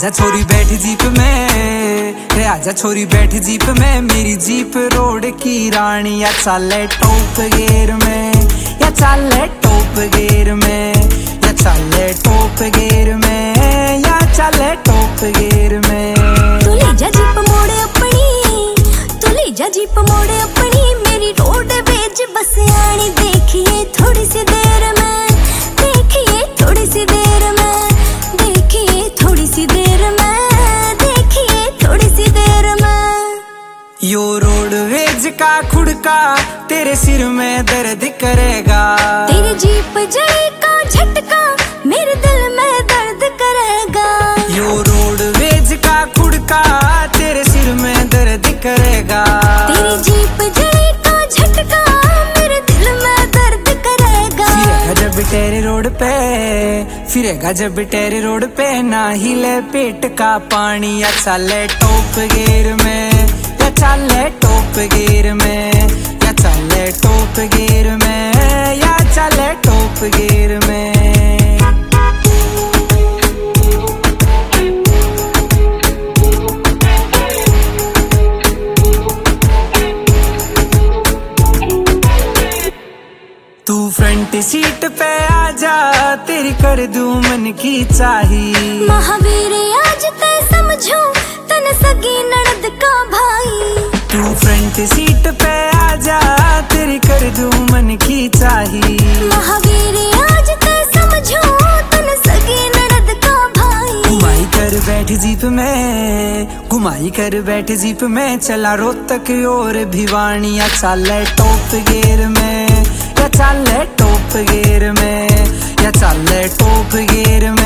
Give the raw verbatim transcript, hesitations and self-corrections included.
आजा छोरी बैठ जीप में, रे आजा छोरी बैठ जीप में, मेरी जीप रोड की रानी। या चाले टॉप गियर में, या चाले टॉप गियर में, या चाले टॉप गियर में, या चाले टॉप गियर में। तू ले जा जीप मोड़े अपनी, तू ले जा जीप मोड़े अपनी, मेरी रोड बेच बस आनी। देखिए थोड़ी सी देर में, देखिए थोड़ी सी देर में, देखिए थोड़ी सी देर में, देखिए थोड़ी सी देर में। यो रोडवेज का खुड़का तेरे सिर में दर्द करेगा, तेरी जीप जड़ी का झटका मेरे दिल में दर्द करेगा। यो रोडवेज का खुड़का तेरे सिर में दर्द करेगा, तेरी जीप जड़ी का झटका मेरे दिल में दर्द करेगा। फिरेगा जब तेरे रोड पे, फिरेगा जब तेरे रोड पे, ना हिले पेट का पानी। या चाले टॉप गियर में, या चाले टॉप गियर में, या चाले टॉप गियर में, या चाले टॉप गियर में। तू फ्रंट सीट पे आजा, तेरी कर दूं मन की चाही। महावीर आज तय समझो तन सगी ननद का भाई। तू फ्रंट सीट पे आजा, तेरी कर दूं मन की चाही। महावीर आज तय समझो तन सगी ननद का भाई। घुमाई कर बैठ जीप में, घुमाई कर बैठ जीप में, चला रोहतक और भिवानी। या चाले टॉप गियर में, या चाले टॉप गियर में, या चाले टॉप गियर में।